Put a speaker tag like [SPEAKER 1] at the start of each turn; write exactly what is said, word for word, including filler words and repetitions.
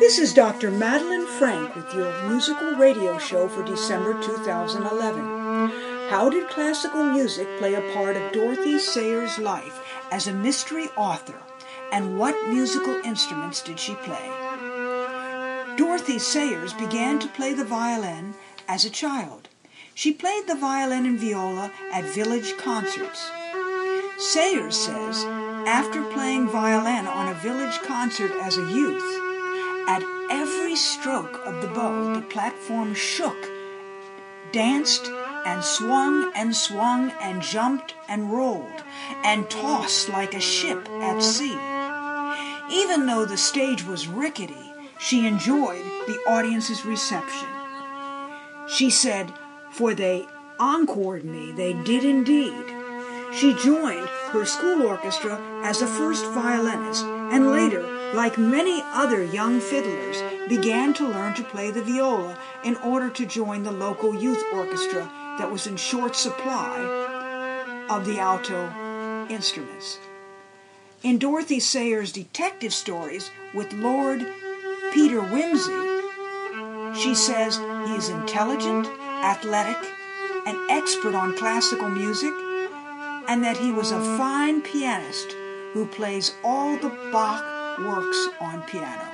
[SPEAKER 1] This is Doctor Madeline Frank with your musical radio show for December two thousand eleven. How did classical music play a part of Dorothy Sayers' life as a mystery author, and what musical instruments did she play? Dorothy Sayers began to play the violin as a child. She played the violin and viola at village concerts. Sayers says, after playing violin on a village concert as a youth, at every stroke of the bow, the platform shook, danced, and swung and swung and jumped and rolled and tossed like a ship at sea. Even though the stage was rickety, she enjoyed the audience's reception. She said, for they encored me, they did indeed. She joined her school orchestra as a first violinist, and later, like many other young fiddlers, began to learn to play the viola in order to join the local youth orchestra that was in short supply of the alto instruments. In Dorothy Sayers' detective stories with Lord Peter Wimsey, she says he is intelligent, athletic, and expert on classical music, and that he was a fine pianist who plays all the Bach works on piano.